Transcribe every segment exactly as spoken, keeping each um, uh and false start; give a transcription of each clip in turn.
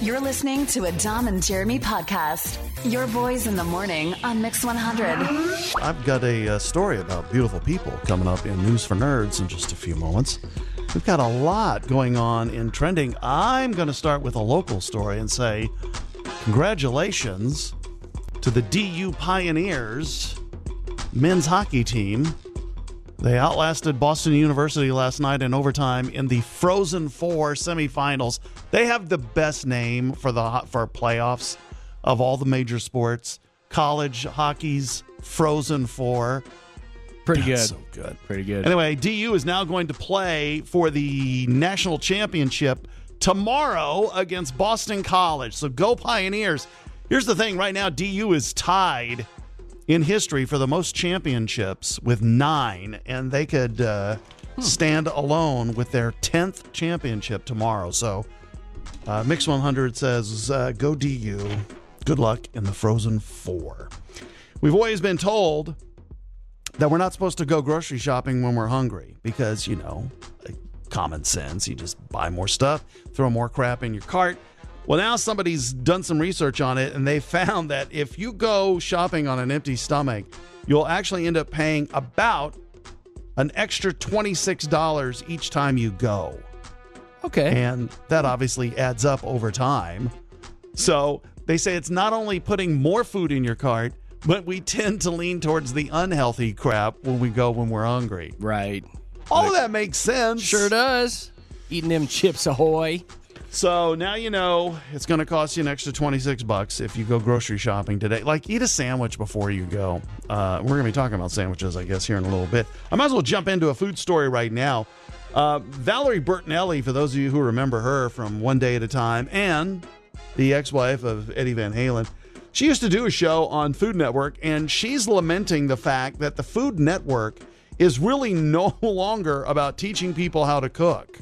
You're listening to a Dom and Jeremy podcast. Your boys in the morning on Mix one hundred. I've got a uh, story about beautiful people coming up in News for Nerds in just a few moments. We've got a lot going on in trending. I'm going to start with a local story and say congratulations to the D U Pioneers men's hockey team. They outlasted Boston University last night in overtime in the Frozen Four semifinals. They have the best name for the for playoffs of all the major sports. College hockey's Frozen Four. Pretty That's good. So good. Pretty good. Anyway, D U is now going to play for the national championship tomorrow against Boston College. So go Pioneers. Here's the thing. Right now, D U is tied in history for the most championships with nine, and they could uh, hmm. stand alone with their tenth championship tomorrow. So uh, Mix one hundred says, uh, go D U. Good luck in the Frozen Four. We've always been told that we're not supposed to go grocery shopping when we're hungry because, you know, like common sense. You just buy more stuff, throw more crap in your cart. Well, now somebody's done some research on it, and they found that if you go shopping on an empty stomach, you'll actually end up paying about an extra twenty-six dollars each time you go. Okay. And that obviously adds up over time. So they say it's not only putting more food in your cart, but we tend to lean towards the unhealthy crap when we go when we're hungry. Right. All of that makes sense. Sure does. Eating them Chips Ahoy. So now you know it's going to cost you an extra twenty-six bucks if you go grocery shopping today. Like, eat a sandwich before you go. Uh, we're going to be talking about sandwiches, I guess, here in a little bit. I might as well jump into a food story right now. Uh, Valerie Bertinelli, for those of you who remember her from One Day at a Time, and the ex-wife of Eddie Van Halen, she used to do a show on Food Network, and she's lamenting the fact that the Food Network is really no longer about teaching people how to cook.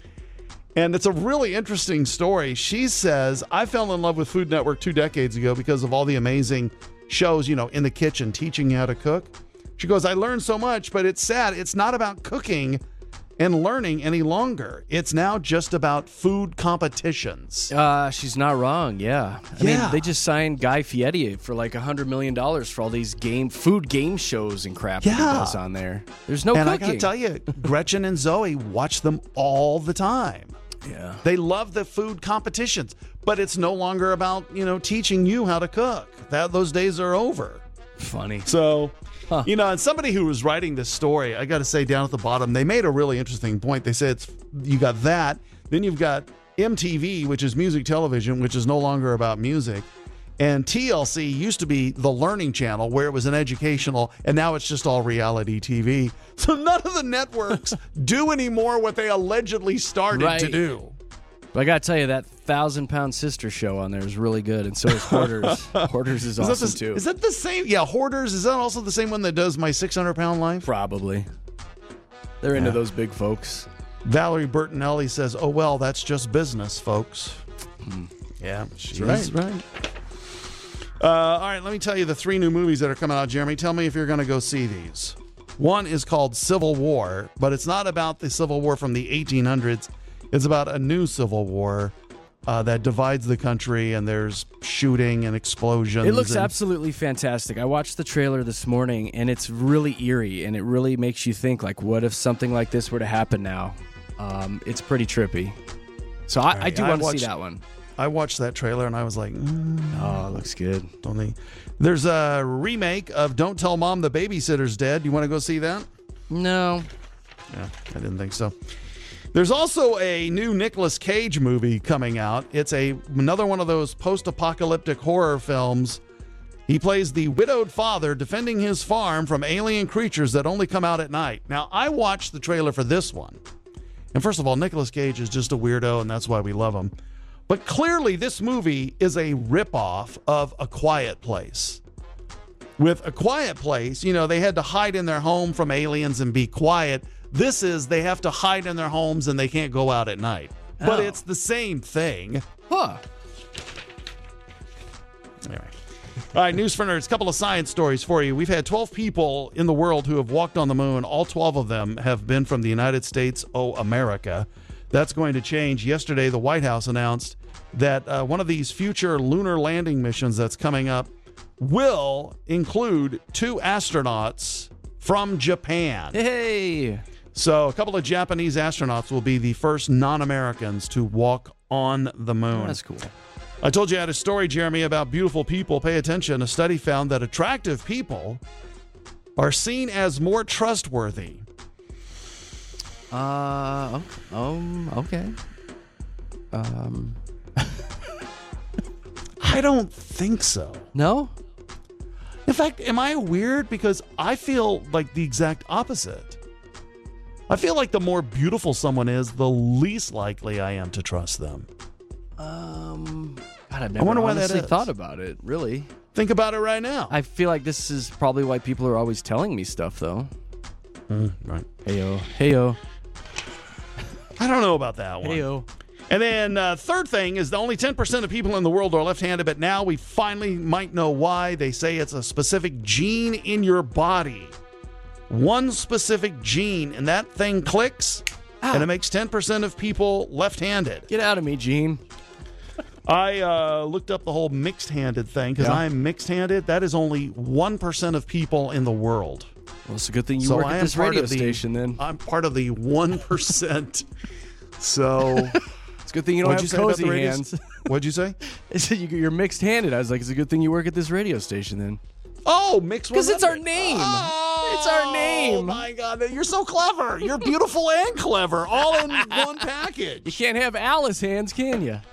And it's a really interesting story. She says, I fell in love with Food Network two decades ago because of all the amazing shows, you know, in the kitchen, teaching you how to cook. She goes, I learned so much, but it's sad. It's not about cooking and learning any longer. It's now just about food competitions. Uh, she's not wrong, yeah. I Yeah. mean, they just signed Guy Fieri for like one hundred million dollars for all these game food game shows and crap that he Yeah. does on there. There's no and cooking. I gotta tell you, Gretchen and Zoe watch them all the time. Yeah. They love the food competitions, but it's no longer about, you know, teaching you how to cook. That those days are over. Funny. So, Huh. you know, and somebody who was writing this story, I got to say down at the bottom, they made a really interesting point. They said it's, you got that, then you've got M T V, which is music television, which is no longer about music. And T L C used to be the learning channel where it was an educational, and now it's just all reality T V. So none of the networks do anymore what they allegedly started Right. to do. But I got to tell you, that Thousand Pound Sister show on there is really good, and so is Hoarders. Hoarders is, Is that, awesome, the, too. is that the same? Yeah, Hoarders. Is that also the same one that does My six hundred pound Life? Probably. They're into Yeah. those big folks. Valerie Bertinelli says, oh, well, that's just business, folks. Hmm. Yeah, she's right. right. Uh, all right, let me tell you the three new movies that are coming out, Jeremy. Tell me if you're going to go see these. One is called Civil War, but it's not about the Civil War from the eighteen hundreds. It's about a new Civil War uh, that divides the country, and there's shooting and explosions. It looks and- absolutely fantastic. I watched the trailer this morning, and it's really eerie, and it really makes you think, like, what if something like this were to happen now? Um, it's pretty trippy. So I, Right, I do I want to watched- see that one. I watched that trailer, and I was like, mm, Oh, it looks good. don't they? There's a remake of Don't Tell Mom the Babysitter's Dead. You want to go see that? No. Yeah, I didn't think so. There's also a new Nicolas Cage movie coming out. It's a another one of those post-apocalyptic horror films. He plays the widowed father defending his farm from alien creatures that only come out at night. Now, I watched the trailer for this one. And first of all, Nicolas Cage is just a weirdo, and that's why we love him. But clearly, this movie is a ripoff of A Quiet Place. With A Quiet Place, you know, they had to hide in their home from aliens and be quiet. This is they have to hide in their homes and they can't go out at night. But Oh. it's the same thing. Huh. Anyway. All right, news for nerds. A couple of science stories for you. We've had twelve people in the world who have walked on the moon. All twelve of them have been from the United States, oh, America. That's going to change. Yesterday, the White House announced that uh, one of these future lunar landing missions that's coming up will include two astronauts from Japan. Hey! So a couple of Japanese astronauts will be the first non-Americans to walk on the moon. That's cool. I told you I had a story, Jeremy, about beautiful people. Pay attention. A study found that attractive people are seen as more trustworthy. Uh, um, okay. Um, I don't think so. no? In fact, am I weird? Because I feel like the exact opposite. I feel like the more beautiful someone is, the least likely I am to trust them. Um, God, I've never wonder why that honestly is. thought about it, really. Think about it right now. I feel like this is probably why people are always telling me stuff, though. Mm, right. Heyo. Heyo. I don't know about that one. Heyo. And then uh, third thing is the only ten percent of people in the world are left-handed, but now we finally might know why. They say it's a specific gene in your body. One specific gene, and that thing clicks, Ah. and it makes ten percent of people left-handed. Get out of me, Gene. I uh, looked up the whole mixed-handed thing because Yeah. I'm mixed-handed. That is only one percent of people in the world. Well, it's a good thing you So work I at am this part radio of the- station, then. I'm part of the one percent. So, It's a good thing you don't what'd you have say about cozy the radio? hands. What'd you say? I said you- you're mixed-handed. I was like, it's a good thing you work at this radio station, then. Oh, mixed Because it's our one hundred. name. Oh, It's our name. Oh, my God. You're so clever. You're beautiful and clever, all in one You package. can't have Alice hands, can you?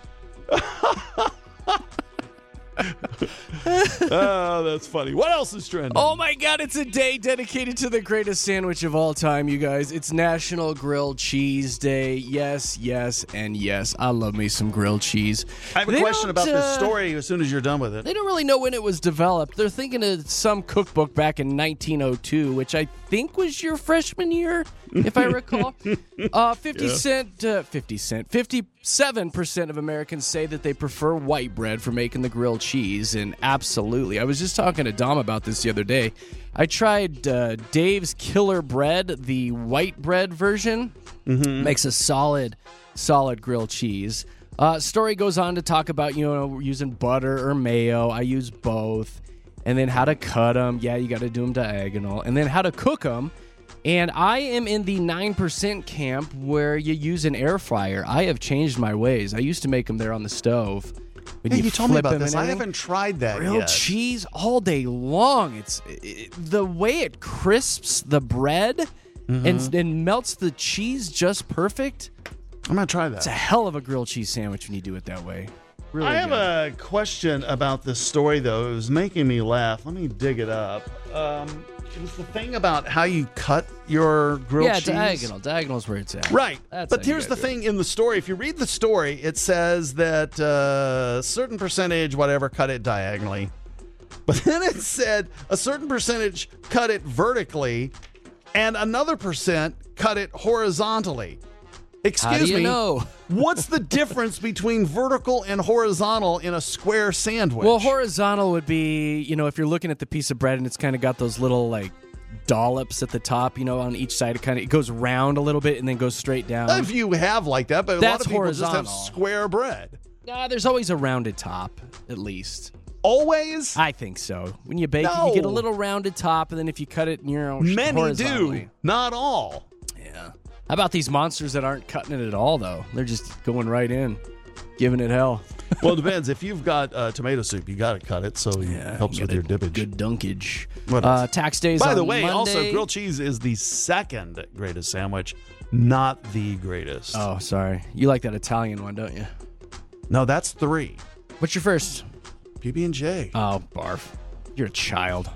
Oh, that's funny. What else is trending? Oh my God, it's a day dedicated to the greatest sandwich of all time, you guys. It's National Grilled Cheese Day. Yes, yes, and yes. I love me some grilled cheese. I have a They question don't, about this uh, story as soon as you're done with it. They don't really know when it was developed. They're thinking of some cookbook back in nineteen oh two, which I think was your freshman year, if I recall. Uh, fifty cent, uh, fifty cent, fifty-seven percent of Americans say that they prefer white bread for making the grilled cheese, and absolutely. I was just talking to Dom about this the other day. I tried uh, Dave's Killer Bread, the white bread version. Mm-hmm. Makes a solid, solid grilled cheese. Uh, story goes on to talk about, you know, using butter or mayo. I use both. And then how to cut them. Yeah, you got to do them diagonal. And then how to cook them. And I am in the nine percent camp where you use an air fryer. I have changed my ways. I used to make them there on the stove. When Hey, you told me flip about them this. and I everything. haven't tried that Grilled yet. cheese all day long. It's it, the way it crisps the bread Mm-hmm. and, and melts the cheese just perfect. I'm going to try It's a that. hell of a grilled cheese sandwich when you do it that way. Really I have good. a question about this story, though. It was making me laugh. Let me dig it up. Um, it was the thing about how you cut your grilled yeah, cheese. diagonal. Diagonal's where it's at. Right. That's but how you here's the gotta do it. thing in the story. If you read the story, it says that a uh, certain percentage, whatever, cut it diagonally. But then it said a certain percentage cut it vertically and another percent cut it horizontally. Excuse How do you me. know? What's the difference between vertical and horizontal in a square sandwich? Well, horizontal would be, you know, if you're looking at the piece of bread and it's kind of got those little, like, dollops at the top, you know, on each side. It kind of it goes round a little bit and then goes straight down. if you have like that, but a lot That's of people just have horizontal. square bread. Nah, there's always a rounded top, at least. Always? I think so. When you bake it, you get a No. little rounded top, and then if you cut it, you know, Many horizontally. do, not all. Yeah. How about these monsters that aren't cutting it at all, though? They're just going right in, giving it hell. Well, it depends. If you've got uh, tomato soup, you got to cut it, so it helps you with get your a dippage. Good dunkage. What Uh, else? tax days By on the way, Monday. also grilled cheese is the second greatest sandwich, not the greatest. Oh, sorry. You like that Italian one, don't you? No, that's three. What's your first? P B and J. Oh, barf. You're a child.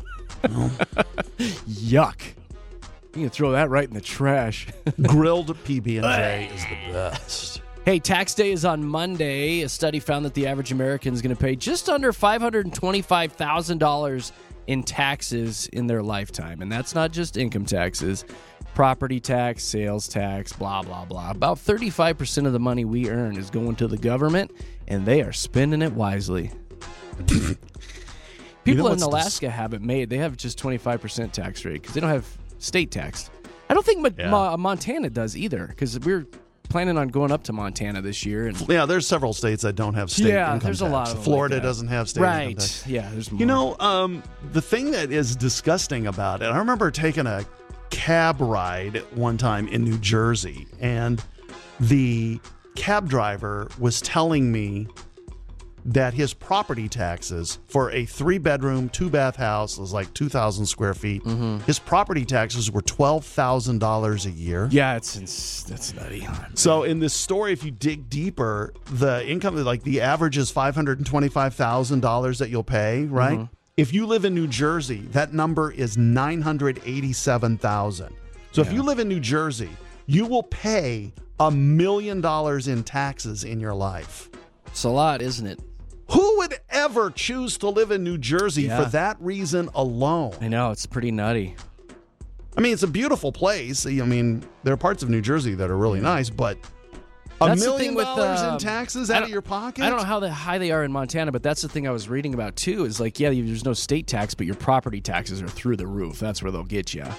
Yuck. You can throw that right in the trash. Grilled P B and J is the best. Hey, tax day is on Monday. A study found that the average American is going to pay just under five hundred twenty-five thousand dollars in taxes in their lifetime. And that's not just income taxes, property tax, sales tax, blah, blah, blah. About thirty-five percent of the money we earn is going to the government, and they are spending it wisely. People in what's dis- Alaska have it made. They have just twenty-five percent tax rate because they don't have state tax. I don't think Mo- Yeah. Mo- Montana does either because we're planning on going up to Montana this year. And Yeah, there's several states that don't have state Yeah, income there's a tax. lot of them Florida like that. doesn't have state right. income tax. Yeah, there's more. You know, um, the thing that is disgusting about it, I remember taking a cab ride one time in New Jersey, and the cab driver was telling me that his property taxes for a three-bedroom, two-bath house was like two thousand square feet. Mm-hmm. His property taxes were twelve thousand dollars a year. Yeah, it's, it's that's nutty. So in this story, if you dig deeper, the income, like the average is five hundred twenty-five thousand dollars that you'll pay, right? Mm-hmm. If you live in New Jersey, that number is nine hundred eighty-seven thousand dollars. So if Yeah. you live in New Jersey, you will pay a million dollars in taxes in your life. It's a lot, isn't it? Who would ever choose to live in New Jersey Yeah. for that reason alone? I know, it's pretty nutty. I mean, it's a beautiful place. I mean, there are parts of New Jersey that are really nice, but a That's the million thing with, dollars in um, taxes I out don't- of your pocket? I don't know how the high they are in Montana, but that's the thing I was reading about too. Is like, yeah, there's no state tax, but your property taxes are through the roof. That's where they'll get you.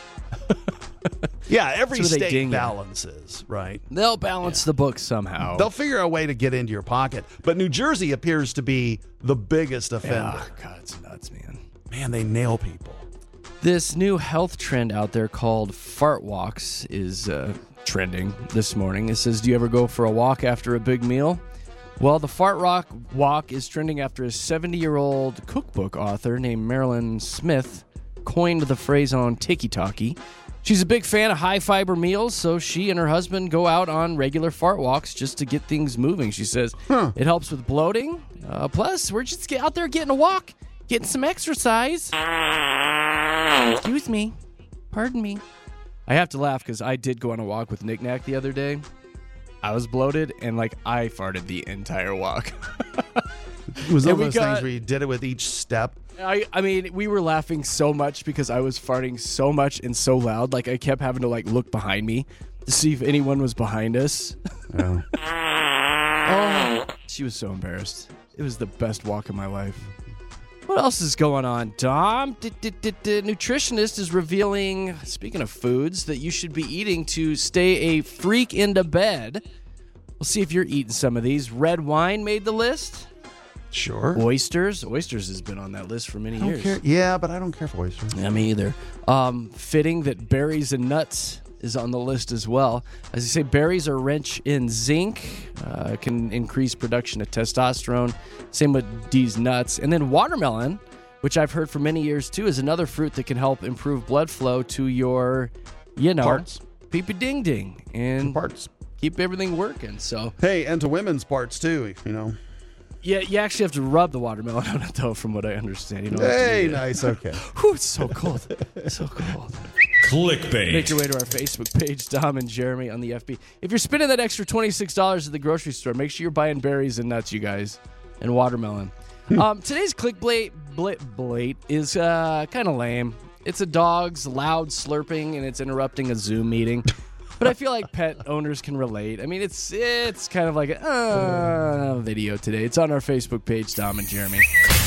Yeah, every That's where they state ding you. balances, right? They'll balance the books somehow. They'll figure a way to get into your pocket. But New Jersey appears to be the biggest offender. Ah, God, it's nuts, man. Man, they nail people. This new health trend out there called fart walks is uh, trending this morning. It says, do you ever go for a walk after a big meal? Well, the fart rock walk is trending after a seventy-year-old cookbook author named Marilyn Smith coined the phrase on TikTok. She's a big fan of high-fiber meals, so she and her husband go out on regular fart walks just to get things moving. She says Huh. it helps with bloating. Uh, plus, we're just get out there getting a walk, getting some exercise. Excuse me. Pardon me. I have to laugh because I did go on a walk with Nick Nack the other day. I was bloated, and, like, I farted the entire walk. It was And one we of those got- things where you did it with each step. I, I mean, we were laughing so much because I was farting so much and so loud. Like, I kept having to, like, look behind me to see if anyone was behind us. Oh. Oh, she was so embarrassed. It was the best walk of my life. What else is going on, Dom? D- d- d- d- nutritionist is revealing, speaking of foods, that you should be eating to stay a freak into bed. We'll see if you're eating some of these. Red wine made the list. Sure. Oysters. Oysters has been on that list for many I don't years. care. Yeah, but I don't care for oysters. Yeah, me either. Um, fitting that berries and nuts is on the list as well. As you say, berries are rich in zinc, uh, can increase production of testosterone. Same with these nuts. And then watermelon, which I've heard for many years too, is another fruit that can help improve blood flow to your, you know, Parts. peepee ding ding and Parts. keep everything working. So Hey, and to women's parts too, you know. yeah, you actually have to rub the watermelon on it though, from what I understand. You don't have to Hey, eat it. nice. Okay. Whew, it's so cold. so cold. Clickbait. Make your way to our Facebook page, Dom and Jeremy on the F B. If you're spending that extra twenty-six dollars at the grocery store, make sure you're buying berries and nuts, you guys, and watermelon. um, today's clickbait bla- blate is uh, kind of lame. It's a dog's loud slurping, and it's interrupting a Zoom meeting. But I feel like pet owners can relate. I mean, it's it's kind of like a uh, video today. It's on our Facebook page, Dom and Jeremy.